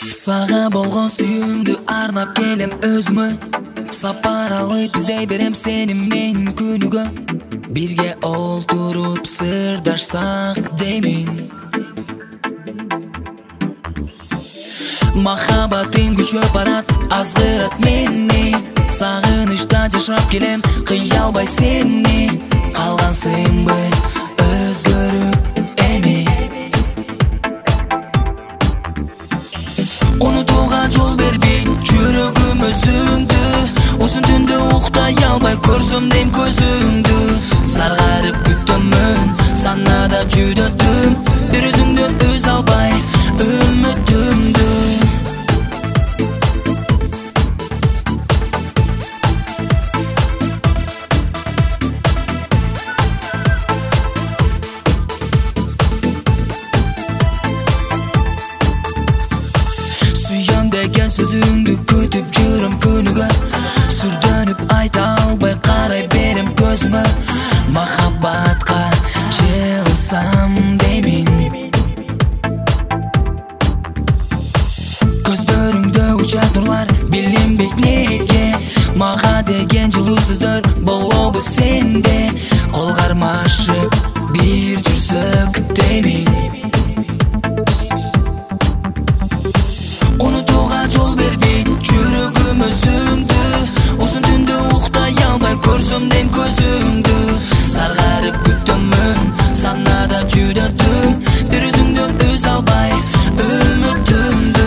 Сага болгон сүйүүмдү арнап келем өзүмө. Сапар алып издей берем сени мен күнүгө. Бирге олтуруп сырдашсак деймин. Махаббатым күчөп барат, аздырат мени. Сагынычта жашап келем, кыялбай сени. Калгансыңбы өзгөрүп эми? Унутууга жол бербей жүрөгүм өзүңдү. Узун түндө уктай албай көрсөм дейм көзүңдү. Саргарып күтөмүн, санада жүдөтүм. Бир өзүңдү өз албай үмүтүмдү. Сүйөм деген сөзүңдү күтүп жүрөм күнүгө. Сүрдөнүп айта албай карай берем көзүмө. Махаббатка жылсам деймин. Көздөрүңдө учат нурлар, билинбейт неге. Мага деген жылуу сөздөр болобу сенде. Кол кармашып бир жүрсөк деймин. Унутууга жол бербей жүрөгүм өзүңдү. Узун түндө уктай албай көрсөм дейм көзүңдү. Саргарып күтөмүн, санада жүдөтүм. Бир өзүңдү өз албай үмүтүмдү.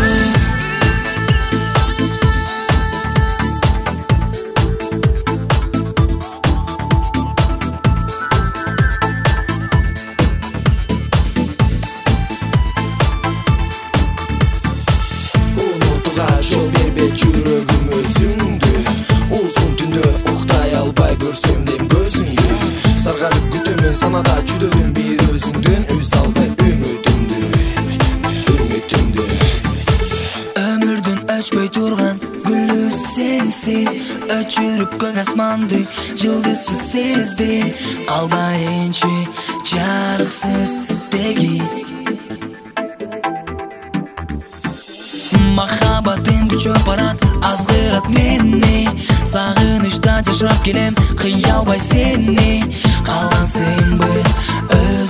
Жол бербей жүрөгүм өзүңдү. Узун түндө уктай албай көрсөм дейм көзүңдү. Саргарып күтөмүн, санада жүдөтүм. Бир өзүңдөн өз албай үмүтүмдү. Өмүрдүн өчпөй турган гүлү сенсиң. Өчүрүп көк асманды жылдызсыз сездим. Калбайынчы жарыксыз деги. Махаббатым күчөп барат, аздырат мени. Сагынычта жашап келем, кыялбай сени. Калгансыңбы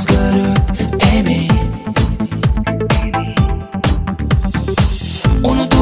өзгөрүп эми?